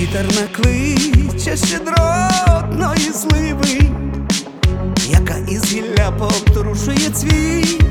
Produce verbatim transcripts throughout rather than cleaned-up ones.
Вітер накличе щедротної зливи, яка із гілля пообтрушує цвіт.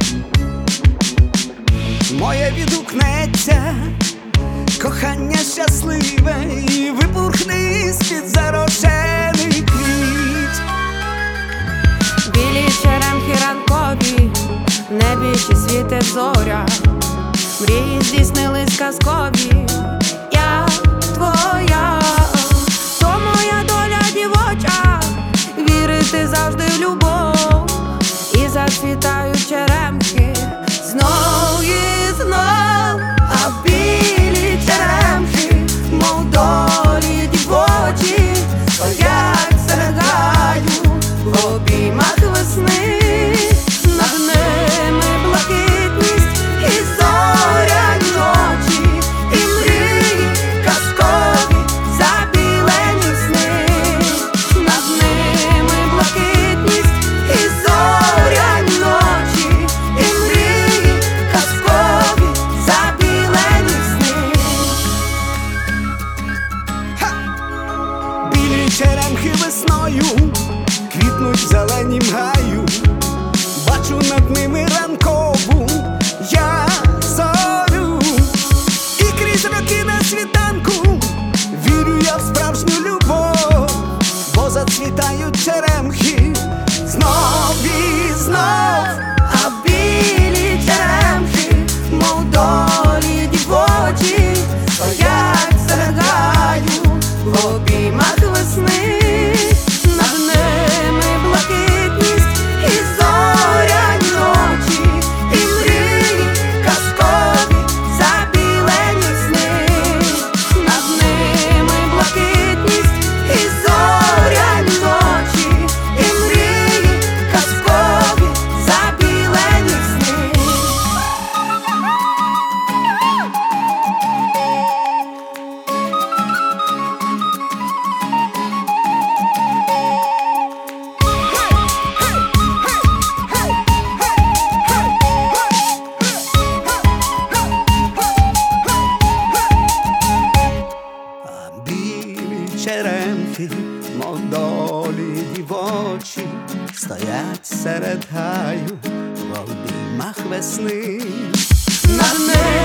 Моє відгукнеться кохання щасливе і випурхне з-під зарошених квіт. Білі черемхи ранкові, в небі ще світить зоря, мрії здійснились казкові, я твоя, то моя доля дівоча, вірити завжди в любов, і зацвітають черемхи знов і знов, а білі черемхи, мов долі дівочі, стоять серед гаю в обіймах весни. Над ними блакитність і зоряні ночі, і мрії казкові забілені сни. Над ними блакитність і зоряні ночі, і мрії казкові забілені сни. Білі черемхи весною квітнуть в зеленім гаю, бачу над ними ранкову я зорю, і крізь роки на світанку вірю я в справжню любов, бо зацвітають черемхи знов і знов, А білі черемхи, мов долі дівочі, стоять серед гаю в обіймах весни. Над ними блакитність і зоряні ночі, і мрії казкові забілені сни. Над ними блакитність і зоряні ночі, і мрії казкові забілені сни. А білі черемхи, мов долі дівочі, стоять серед гаю в обіймах весни. Над ними